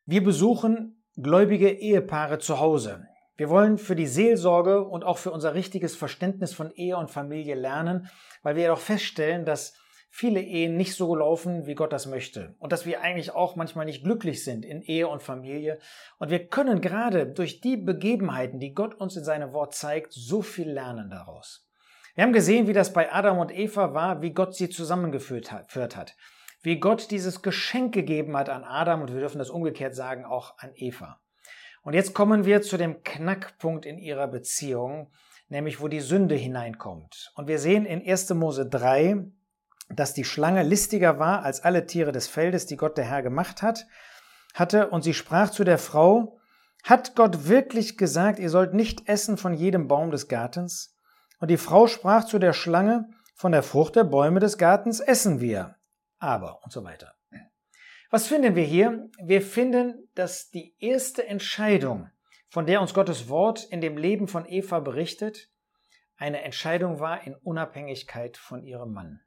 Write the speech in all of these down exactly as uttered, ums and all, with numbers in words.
Wir besuchen gläubige Ehepaare zu Hause. Wir wollen für die Seelsorge und auch für unser richtiges Verständnis von Ehe und Familie lernen, weil wir jedoch feststellen, dass viele Ehen nicht so laufen, wie Gott das möchte und dass wir eigentlich auch manchmal nicht glücklich sind in Ehe und Familie. Und wir können gerade durch die Begebenheiten, die Gott uns in seinem Wort zeigt, so viel lernen daraus. Wir haben gesehen, wie das bei Adam und Eva war, wie Gott sie zusammengeführt hat, wie Gott dieses Geschenk gegeben hat an Adam und wir dürfen das umgekehrt sagen, auch an Eva. Und jetzt kommen wir zu dem Knackpunkt in ihrer Beziehung, nämlich wo die Sünde hineinkommt. Und wir sehen in erster Mose drei, dass die Schlange listiger war als alle Tiere des Feldes, die Gott der Herr gemacht hat, hatte. Und sie sprach zu der Frau: Hat Gott wirklich gesagt, ihr sollt nicht essen von jedem Baum des Gartens? Und die Frau sprach zu der Schlange: Von der Frucht der Bäume des Gartens essen wir. Aber und so weiter. Was finden wir hier? Wir finden, dass die erste Entscheidung, von der uns Gottes Wort in dem Leben von Eva berichtet, eine Entscheidung war in Unabhängigkeit von ihrem Mann.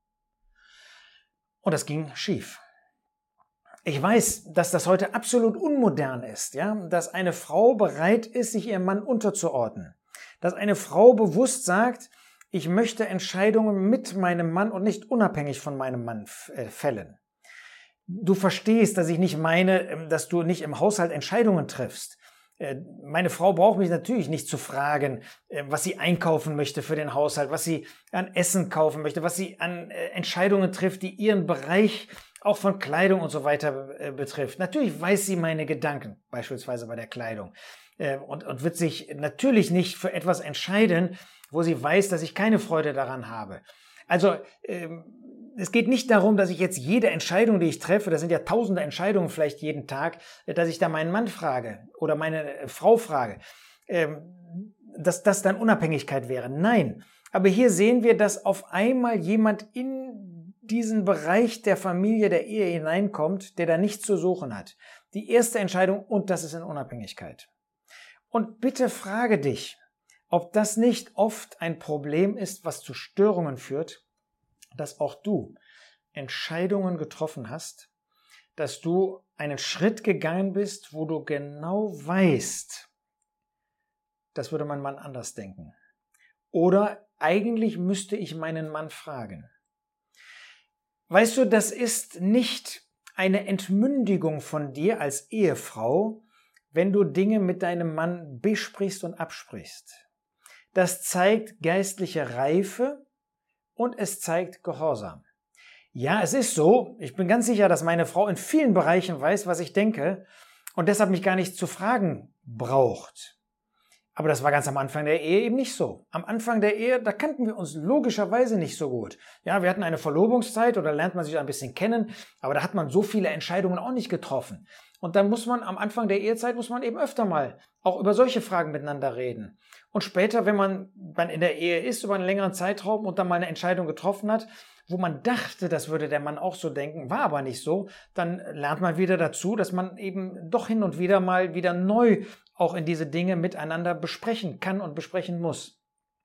Und das ging schief. Ich weiß, dass das heute absolut unmodern ist, ja, dass eine Frau bereit ist, sich ihrem Mann unterzuordnen. Dass eine Frau bewusst sagt, ich möchte Entscheidungen mit meinem Mann und nicht unabhängig von meinem Mann fällen. Du verstehst, dass ich nicht meine, dass du nicht im Haushalt Entscheidungen triffst. Meine Frau braucht mich natürlich nicht zu fragen, was sie einkaufen möchte für den Haushalt, was sie an Essen kaufen möchte, was sie an Entscheidungen trifft, die ihren Bereich auch von Kleidung und so weiter betrifft. Natürlich weiß sie meine Gedanken, beispielsweise bei der Kleidung, und, und wird sich natürlich nicht für etwas entscheiden, wo sie weiß, dass ich keine Freude daran habe. Also es geht nicht darum, dass ich jetzt jede Entscheidung, die ich treffe, das sind ja tausende Entscheidungen vielleicht jeden Tag, dass ich da meinen Mann frage oder meine Frau frage, dass das dann Unabhängigkeit wäre. Nein, aber hier sehen wir, dass auf einmal jemand in diesen Bereich der Familie, der Ehe hineinkommt, der da nichts zu suchen hat. Die erste Entscheidung, und das ist in Unabhängigkeit. Und bitte frage dich, ob das nicht oft ein Problem ist, was zu Störungen führt, dass auch du Entscheidungen getroffen hast, dass du einen Schritt gegangen bist, wo du genau weißt, das würde mein Mann anders denken. Oder eigentlich müsste ich meinen Mann fragen. Weißt du, das ist nicht eine Entmündigung von dir als Ehefrau, wenn du Dinge mit deinem Mann besprichst und absprichst. Das zeigt geistliche Reife und es zeigt Gehorsam. Ja, es ist so, ich bin ganz sicher, dass meine Frau in vielen Bereichen weiß, was ich denke und deshalb mich gar nicht zu fragen braucht. Aber das war ganz am Anfang der Ehe eben nicht so. Am Anfang der Ehe, da kannten wir uns logischerweise nicht so gut. Ja, wir hatten eine Verlobungszeit oder lernt man sich ein bisschen kennen, aber da hat man so viele Entscheidungen auch nicht getroffen. Und dann muss man am Anfang der Ehezeit, muss man eben öfter mal auch über solche Fragen miteinander reden. Und später, wenn man dann in der Ehe ist, über einen längeren Zeitraum und dann mal eine Entscheidung getroffen hat, wo man dachte, das würde der Mann auch so denken, war aber nicht so, dann lernt man wieder dazu, dass man eben doch hin und wieder mal wieder neu auch in diese Dinge miteinander besprechen kann und besprechen muss.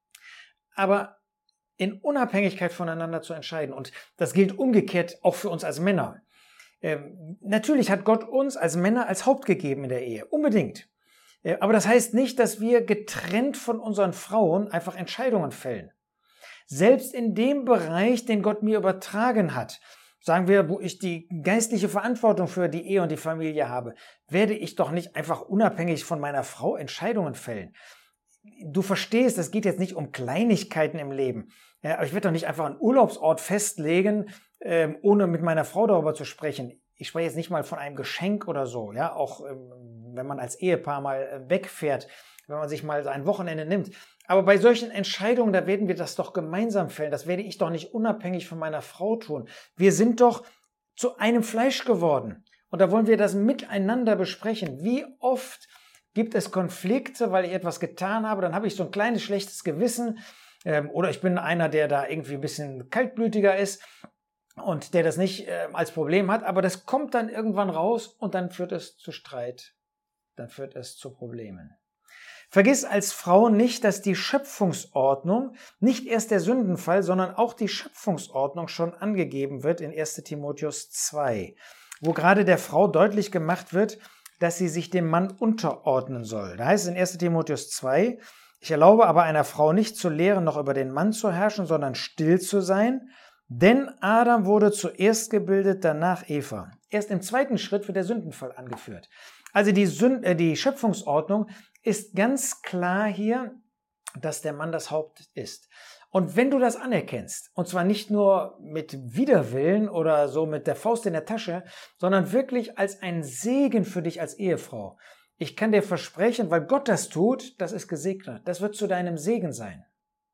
Aber in Unabhängigkeit voneinander zu entscheiden, und das gilt umgekehrt auch für uns als Männer. Ähm, natürlich hat Gott uns als Männer als Haupt gegeben in der Ehe, unbedingt. Äh, aber das heißt nicht, dass wir getrennt von unseren Frauen einfach Entscheidungen fällen. Selbst in dem Bereich, den Gott mir übertragen hat, sagen wir, wo ich die geistliche Verantwortung für die Ehe und die Familie habe, werde ich doch nicht einfach unabhängig von meiner Frau Entscheidungen fällen. Du verstehst, es geht jetzt nicht um Kleinigkeiten im Leben. Ja, aber ich werde doch nicht einfach einen Urlaubsort festlegen, ähm, ohne mit meiner Frau darüber zu sprechen. Ich spreche jetzt nicht mal von einem Geschenk oder so, ja, auch ähm, wenn man als Ehepaar mal äh, wegfährt, wenn man sich mal ein Wochenende nimmt. Aber bei solchen Entscheidungen, da werden wir das doch gemeinsam fällen. Das werde ich doch nicht unabhängig von meiner Frau tun. Wir sind doch zu einem Fleisch geworden. Und da wollen wir das miteinander besprechen. Wie oft gibt es Konflikte, weil ich etwas getan habe, dann habe ich so ein kleines schlechtes Gewissen. Ähm, oder ich bin einer, der da irgendwie ein bisschen kaltblütiger ist und der das nicht äh, als Problem hat. Aber das kommt dann irgendwann raus und dann führt es zu Streit. Dann führt es zu Problemen. Vergiss als Frau nicht, dass die Schöpfungsordnung, nicht erst der Sündenfall, sondern auch die Schöpfungsordnung schon angegeben wird in erster Timotheus zwei. wo gerade der Frau deutlich gemacht wird, dass sie sich dem Mann unterordnen soll. Da heißt es in erster Timotheus zwei, ich erlaube aber einer Frau nicht zu lehren, noch über den Mann zu herrschen, sondern still zu sein, denn Adam wurde zuerst gebildet, danach Eva. Erst im zweiten Schritt wird der Sündenfall angeführt. Also die, Sünd, äh, die Schöpfungsordnung ist ganz klar hier, dass der Mann das Haupt ist. Und wenn du das anerkennst, und zwar nicht nur mit Widerwillen oder so mit der Faust in der Tasche, sondern wirklich als ein Segen für dich als Ehefrau. Ich kann dir versprechen, weil Gott das tut, das ist gesegnet. Das wird zu deinem Segen sein.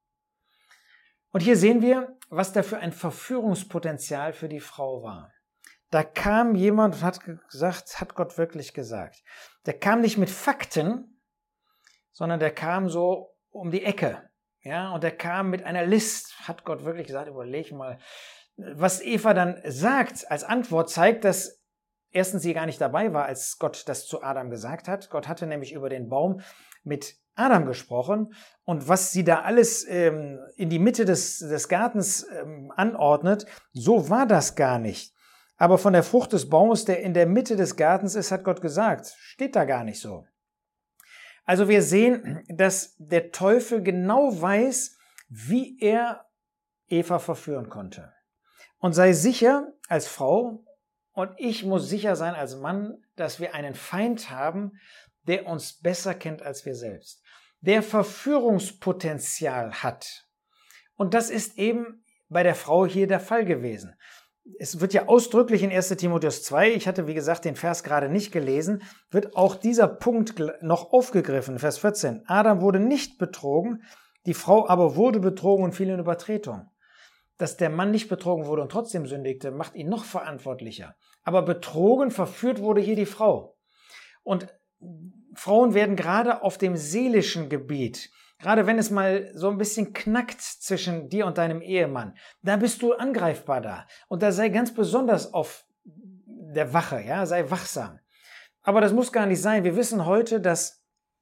Und hier sehen wir, was da für ein Verführungspotenzial für die Frau war. Da kam jemand und hat gesagt, hat Gott wirklich gesagt. Der kam nicht mit Fakten, sondern der kam so um die Ecke. Ja, und er kam mit einer List, hat Gott wirklich gesagt, überleg mal. Was Eva dann sagt als Antwort, zeigt, dass erstens sie gar nicht dabei war, als Gott das zu Adam gesagt hat. Gott hatte nämlich über den Baum mit Adam gesprochen. Und was sie da alles ähm, in die Mitte des, des Gartens ähm, anordnet, so war das gar nicht. Aber von der Frucht des Baumes, der in der Mitte des Gartens ist, hat Gott gesagt, steht da gar nicht so. Also wir sehen, dass der Teufel genau weiß, wie er Eva verführen konnte. Und sei sicher als Frau, und ich muss sicher sein als Mann, dass wir einen Feind haben, der uns besser kennt als wir selbst, der Verführungspotenzial hat. Und das ist eben bei der Frau hier der Fall gewesen. Es wird ja ausdrücklich in erster Timotheus zwei, ich hatte wie gesagt den Vers gerade nicht gelesen, wird auch dieser Punkt noch aufgegriffen, Vers vierzehn. Adam wurde nicht betrogen, die Frau aber wurde betrogen und fiel in Übertretung. Dass der Mann nicht betrogen wurde und trotzdem sündigte, macht ihn noch verantwortlicher. Aber betrogen, verführt wurde hier die Frau. Und Frauen werden gerade auf dem seelischen Gebiet, gerade wenn es mal so ein bisschen knackt zwischen dir und deinem Ehemann, da bist du angreifbar da. Und da sei ganz besonders auf der Wache, ja, sei wachsam. Aber das muss gar nicht sein. Wir wissen heute, dass,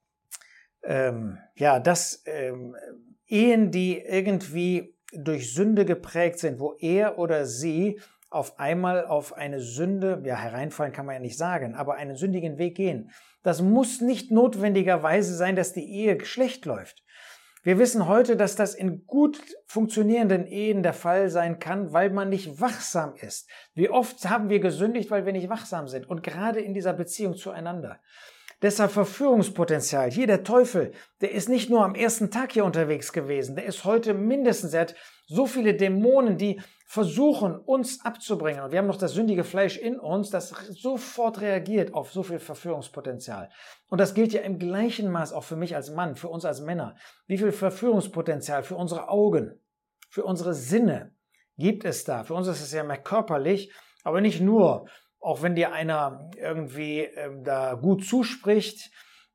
ähm, ja, dass ähm, Ehen, die irgendwie durch Sünde geprägt sind, wo er oder sie auf einmal auf eine Sünde, ja, hereinfallen kann man ja nicht sagen, aber einen sündigen Weg gehen. Das muss nicht notwendigerweise sein, dass die Ehe schlecht läuft. Wir wissen heute, dass das in gut funktionierenden Ehen der Fall sein kann, weil man nicht wachsam ist. Wie oft haben wir gesündigt, weil wir nicht wachsam sind? Und gerade in dieser Beziehung zueinander. Deshalb Verführungspotenzial. Hier der Teufel, der ist nicht nur am ersten Tag hier unterwegs gewesen, der ist heute mindestens, er hat so viele Dämonen, die versuchen, uns abzubringen. Und wir haben noch das sündige Fleisch in uns, das sofort reagiert auf so viel Verführungspotenzial. Und das gilt ja im gleichen Maß auch für mich als Mann, für uns als Männer. Wie viel Verführungspotenzial für unsere Augen, für unsere Sinne gibt es da? Für uns ist es ja mehr körperlich, aber nicht nur. Auch wenn dir einer irgendwie ähm, da gut zuspricht,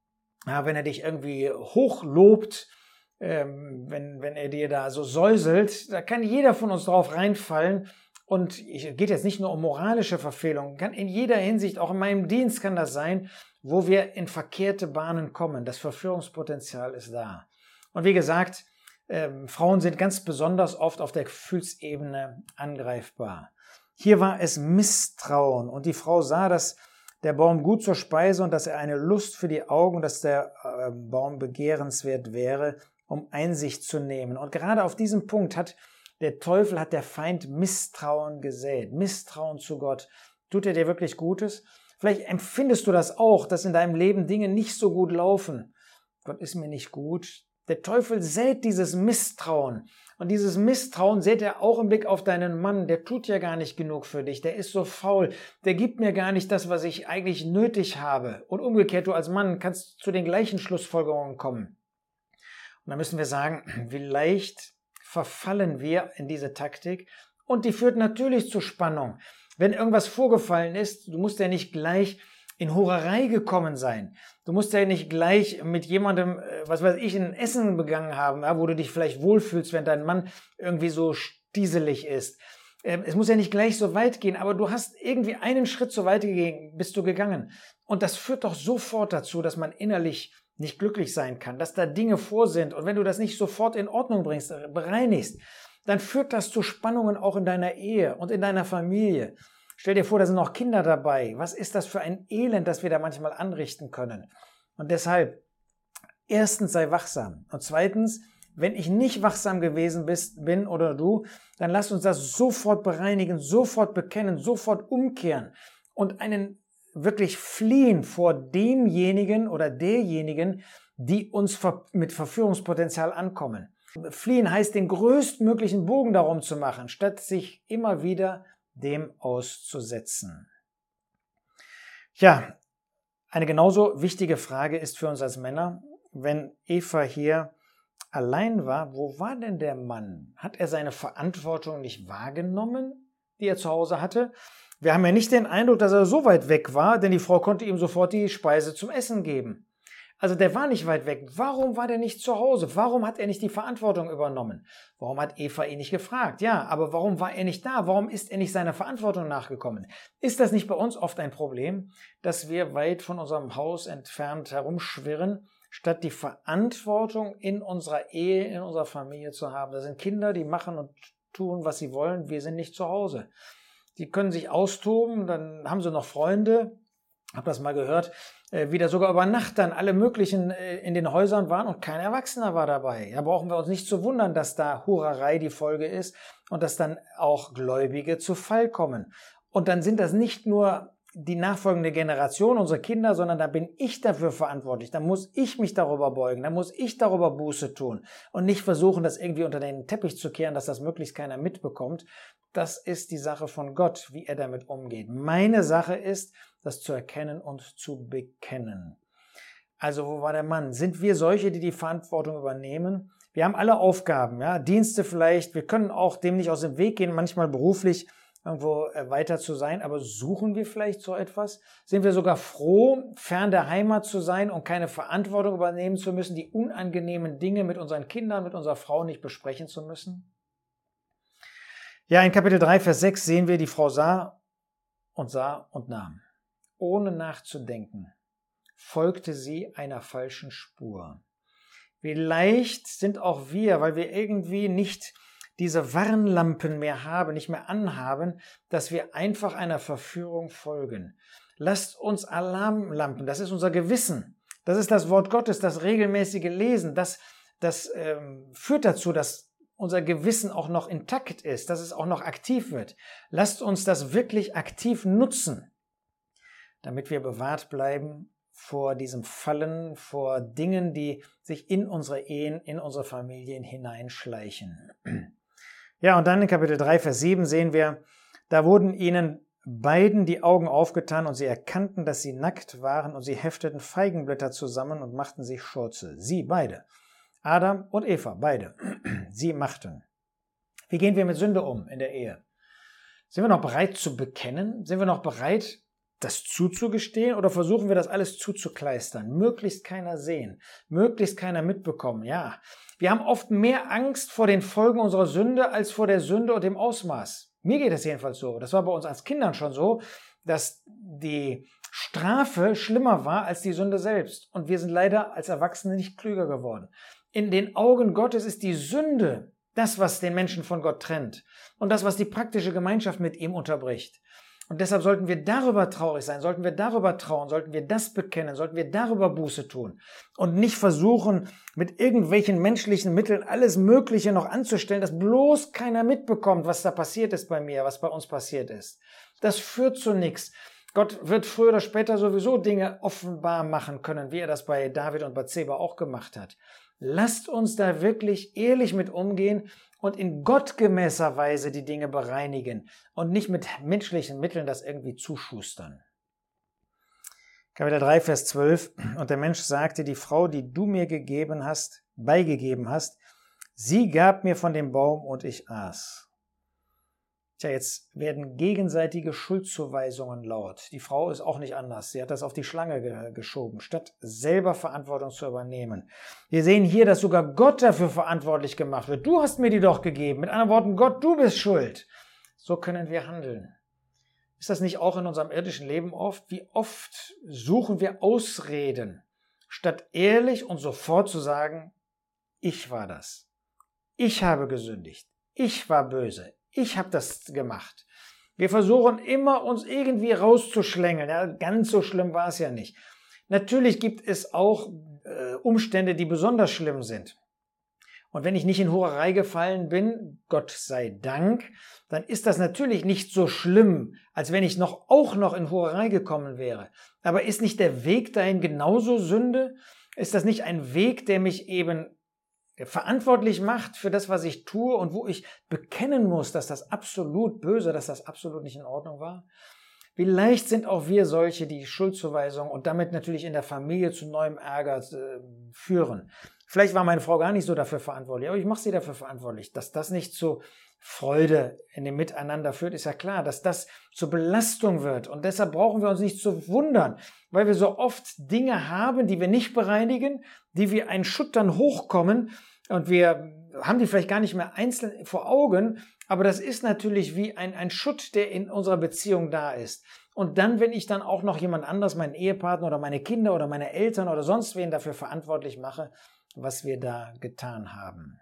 ja, wenn er dich irgendwie hochlobt, ähm, wenn, wenn er dir da so säuselt, da kann jeder von uns drauf reinfallen. Und es geht jetzt nicht nur um moralische Verfehlungen, kann in jeder Hinsicht, auch in meinem Dienst kann das sein, wo wir in verkehrte Bahnen kommen. Das Verführungspotenzial ist da. Und wie gesagt, ähm, Frauen sind ganz besonders oft auf der Gefühlsebene angreifbar. Hier war es Misstrauen und die Frau sah, dass der Baum gut zur Speise und dass er eine Lust für die Augen, dass der äh, Baum begehrenswert wäre, um Einsicht zu nehmen. Und gerade auf diesem Punkt hat der Teufel, hat der Feind Misstrauen gesät. Misstrauen zu Gott. Tut er dir wirklich Gutes? Vielleicht empfindest du das auch, dass in deinem Leben Dinge nicht so gut laufen. Gott ist mir nicht gut. Der Teufel sät dieses Misstrauen. Und dieses Misstrauen sät er auch im Blick auf deinen Mann. Der tut ja gar nicht genug für dich. Der ist so faul. Der gibt mir gar nicht das, was ich eigentlich nötig habe. Und umgekehrt, du als Mann kannst zu den gleichen Schlussfolgerungen kommen. Und da müssen wir sagen, wie leicht verfallen wir in diese Taktik. Und die führt natürlich zu Spannung. Wenn irgendwas vorgefallen ist, du musst ja nicht gleich in Hurerei gekommen sein. Du musst ja nicht gleich mit jemandem, was weiß ich, ein Essen begangen haben, wo du dich vielleicht wohlfühlst, wenn dein Mann irgendwie so stieselig ist. Es muss ja nicht gleich so weit gehen, aber du hast irgendwie einen Schritt so weit gegangen, bist du gegangen. Und das führt doch sofort dazu, dass man innerlich nicht glücklich sein kann, dass da Dinge vor sind. Und wenn du das nicht sofort in Ordnung bringst, bereinigst, dann führt das zu Spannungen auch in deiner Ehe und in deiner Familie. Stell dir vor, da sind noch Kinder dabei. Was ist das für ein Elend, das wir da manchmal anrichten können? Und deshalb, erstens sei wachsam. Und zweitens, wenn ich nicht wachsam gewesen bist, bin oder du, dann lass uns das sofort bereinigen, sofort bekennen, sofort umkehren und einen wirklich fliehen vor demjenigen oder derjenigen, die uns mit Verführungspotenzial ankommen. Fliehen heißt, den größtmöglichen Bogen darum zu machen, statt sich immer wieder dem auszusetzen. Ja, eine genauso wichtige Frage ist für uns als Männer, wenn Eva hier allein war, wo war denn der Mann? Hat er seine Verantwortung nicht wahrgenommen, die er zu Hause hatte? Wir haben ja nicht den Eindruck, dass er so weit weg war, denn die Frau konnte ihm sofort die Speise zum Essen geben. Also der war nicht weit weg. Warum war der nicht zu Hause? Warum hat er nicht die Verantwortung übernommen? Warum hat Eva ihn nicht gefragt? Ja, aber warum war er nicht da? Warum ist er nicht seiner Verantwortung nachgekommen? Ist das nicht bei uns oft ein Problem, dass wir weit von unserem Haus entfernt herumschwirren, statt die Verantwortung in unserer Ehe, in unserer Familie zu haben? Das sind Kinder, die machen und tun, was sie wollen. Wir sind nicht zu Hause. Die können sich austoben, dann haben sie noch Freunde. Ich habe das mal gehört, wie da sogar über Nacht dann alle möglichen in den Häusern waren und kein Erwachsener war dabei. Da brauchen wir uns nicht zu wundern, dass da Hurerei die Folge ist und dass dann auch Gläubige zu Fall kommen. Und dann sind das nicht nur die nachfolgende Generation, unsere Kinder, sondern da bin ich dafür verantwortlich. Da muss ich mich darüber beugen, da muss ich darüber Buße tun und nicht versuchen, das irgendwie unter den Teppich zu kehren, dass das möglichst keiner mitbekommt. Das ist die Sache von Gott, wie er damit umgeht. Meine Sache ist, das zu erkennen und zu bekennen. Also wo war der Mann? Sind wir solche, die die Verantwortung übernehmen? Wir haben alle Aufgaben, ja, Dienste vielleicht. Wir können auch dem nicht aus dem Weg gehen, manchmal beruflich irgendwo weiter zu sein, aber suchen wir vielleicht so etwas? Sind wir sogar froh, fern der Heimat zu sein und keine Verantwortung übernehmen zu müssen, die unangenehmen Dinge mit unseren Kindern, mit unserer Frau nicht besprechen zu müssen? Ja, in Kapitel drei, Vers sechs sehen wir, die Frau sah und sah und nahm. Ohne nachzudenken folgte sie einer falschen Spur. Wie leicht sind auch wir, weil wir irgendwie nicht diese Warnlampen mehr haben, nicht mehr anhaben, dass wir einfach einer Verführung folgen. Lasst uns Alarmlampen, das ist unser Gewissen, das ist das Wort Gottes, das regelmäßige Lesen, das, das ähm, führt dazu, dass unser Gewissen auch noch intakt ist, dass es auch noch aktiv wird. Lasst uns das wirklich aktiv nutzen, damit wir bewahrt bleiben vor diesem Fallen, vor Dingen, die sich in unsere Ehen, in unsere Familien hineinschleichen. Ja, und dann in Kapitel drei, Vers sieben sehen wir, da wurden ihnen beiden die Augen aufgetan und sie erkannten, dass sie nackt waren und sie hefteten Feigenblätter zusammen und machten sich Schurze. Sie beide, Adam und Eva, beide, sie machten. Wie gehen wir mit Sünde um in der Ehe? Sind wir noch bereit zu bekennen? Sind wir noch bereit, das zuzugestehen, oder versuchen wir das alles zuzukleistern? Möglichst keiner sehen, möglichst keiner mitbekommen. Ja, wir haben oft mehr Angst vor den Folgen unserer Sünde als vor der Sünde und dem Ausmaß. Mir geht es jedenfalls so. Das war bei uns als Kindern schon so, dass die Strafe schlimmer war als die Sünde selbst. Und wir sind leider als Erwachsene nicht klüger geworden. In den Augen Gottes ist die Sünde das, was den Menschen von Gott trennt und das, was die praktische Gemeinschaft mit ihm unterbricht. Und deshalb sollten wir darüber traurig sein, sollten wir darüber trauen, sollten wir das bekennen, sollten wir darüber Buße tun und nicht versuchen, mit irgendwelchen menschlichen Mitteln alles Mögliche noch anzustellen, dass bloß keiner mitbekommt, was da passiert ist bei mir, was bei uns passiert ist. Das führt zu nichts. Gott wird früher oder später sowieso Dinge offenbar machen können, wie er das bei David und Bathseba auch gemacht hat. Lasst uns da wirklich ehrlich mit umgehen und in gottgemäßer Weise die Dinge bereinigen und nicht mit menschlichen Mitteln das irgendwie zuschustern. Kapitel drei, Vers zwölf. Und der Mensch sagte, die Frau, die du mir gegeben hast, beigegeben hast, sie gab mir von dem Baum und ich aß. Tja, jetzt werden gegenseitige Schuldzuweisungen laut. Die Frau ist auch nicht anders. Sie hat das auf die Schlange ge- geschoben, statt selber Verantwortung zu übernehmen. Wir sehen hier, dass sogar Gott dafür verantwortlich gemacht wird. Du hast mir die doch gegeben. Mit anderen Worten, Gott, du bist schuld. So können wir handeln. Ist das nicht auch in unserem irdischen Leben oft? Wie oft suchen wir Ausreden, statt ehrlich und sofort zu sagen, ich war das. Ich habe gesündigt. Ich war böse. Ich habe das gemacht. Wir versuchen immer, uns irgendwie rauszuschlängeln. Ja, ganz so schlimm war es ja nicht. Natürlich gibt es auch äh, Umstände, die besonders schlimm sind. Und wenn ich nicht in Hurerei gefallen bin, Gott sei Dank, dann ist das natürlich nicht so schlimm, als wenn ich noch, auch noch in Hurerei gekommen wäre. Aber ist nicht der Weg dahin genauso Sünde? Ist das nicht ein Weg, der mich eben verantwortlich macht für das, was ich tue und wo ich bekennen muss, dass das absolut böse, dass das absolut nicht in Ordnung war? Vielleicht sind auch wir solche, die Schuldzuweisung und damit natürlich in der Familie zu neuem Ärger äh, führen. Vielleicht war meine Frau gar nicht so dafür verantwortlich, aber ich mache sie dafür verantwortlich. Dass das nicht zu Freude in dem Miteinander führt, ist ja klar, dass das zur Belastung wird. Und deshalb brauchen wir uns nicht zu wundern, weil wir so oft Dinge haben, die wir nicht bereinigen, die wie ein Schutt dann hochkommen und wir haben die vielleicht gar nicht mehr einzeln vor Augen, aber das ist natürlich wie ein, ein Schutt, der in unserer Beziehung da ist. Und dann, wenn ich dann auch noch jemand anderes, meinen Ehepartner oder meine Kinder oder meine Eltern oder sonst wen dafür verantwortlich mache, was wir da getan haben.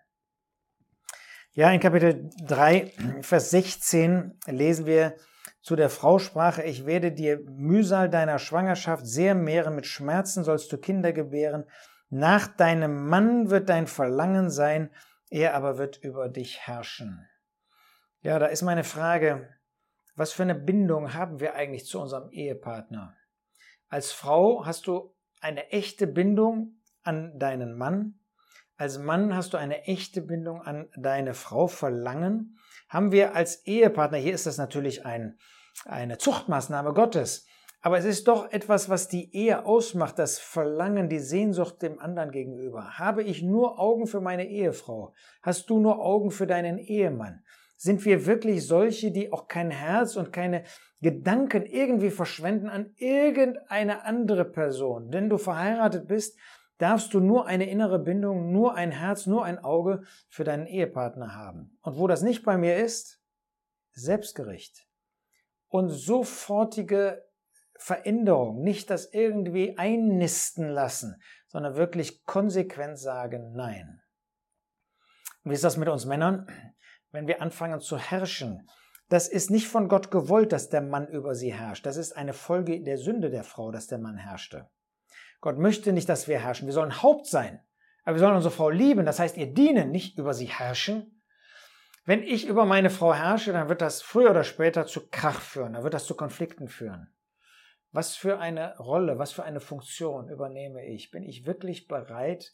Ja, in Kapitel drei, Vers sechzehn lesen wir, zu der Frau sprach er, ich werde dir Mühsal deiner Schwangerschaft sehr mehren, mit Schmerzen sollst du Kinder gebären. Nach deinem Mann wird dein Verlangen sein, er aber wird über dich herrschen. Ja, da ist meine Frage, was für eine Bindung haben wir eigentlich zu unserem Ehepartner? Als Frau hast du eine echte Bindung an deinen Mann. Als Mann hast du eine echte Bindung an deine Frau. Verlangen haben wir als Ehepartner, hier ist das natürlich ein, eine Zuchtmaßnahme Gottes, aber es ist doch etwas, was die Ehe ausmacht, das Verlangen, die Sehnsucht dem anderen gegenüber. Habe ich nur Augen für meine Ehefrau? Hast du nur Augen für deinen Ehemann? Sind wir wirklich solche, die auch kein Herz und keine Gedanken irgendwie verschwenden an irgendeine andere Person? Wenn du verheiratet bist, darfst du nur eine innere Bindung, nur ein Herz, nur ein Auge für deinen Ehepartner haben. Und wo das nicht bei mir ist, Selbstgericht und sofortige Veränderung, nicht das irgendwie einnisten lassen, sondern wirklich konsequent sagen, nein. Und wie ist das mit uns Männern? Wenn wir anfangen zu herrschen, das ist nicht von Gott gewollt, dass der Mann über sie herrscht. Das ist eine Folge der Sünde der Frau, dass der Mann herrschte. Gott möchte nicht, dass wir herrschen. Wir sollen Haupt sein, aber wir sollen unsere Frau lieben. Das heißt, ihr dienen, nicht über sie herrschen. Wenn ich über meine Frau herrsche, dann wird das früher oder später zu Krach führen, dann wird das zu Konflikten führen. Was für eine Rolle, was für eine Funktion übernehme ich? Bin ich wirklich bereit,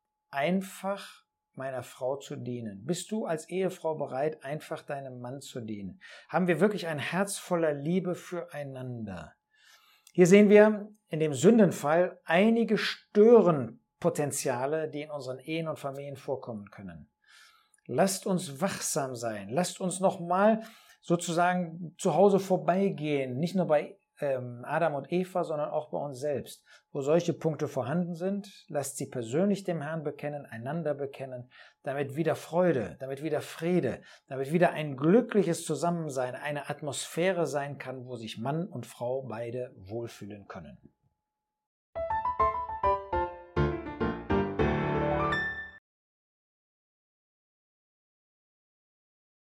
einfach meiner Frau zu dienen? Bist du als Ehefrau bereit, einfach deinem Mann zu dienen? Haben wir wirklich ein Herz voller Liebe füreinander? Hier sehen wir in dem Sündenfall einige Störenpotenziale, die in unseren Ehen und Familien vorkommen können. Lasst uns wachsam sein. Lasst uns nochmal sozusagen zu Hause vorbeigehen. Nicht nur bei ähm, Adam und Eva, sondern auch bei uns selbst. Wo solche Punkte vorhanden sind, lasst sie persönlich dem Herrn bekennen, einander bekennen, damit wieder Freude, damit wieder Friede, damit wieder ein glückliches Zusammensein, eine Atmosphäre sein kann, wo sich Mann und Frau beide wohlfühlen können.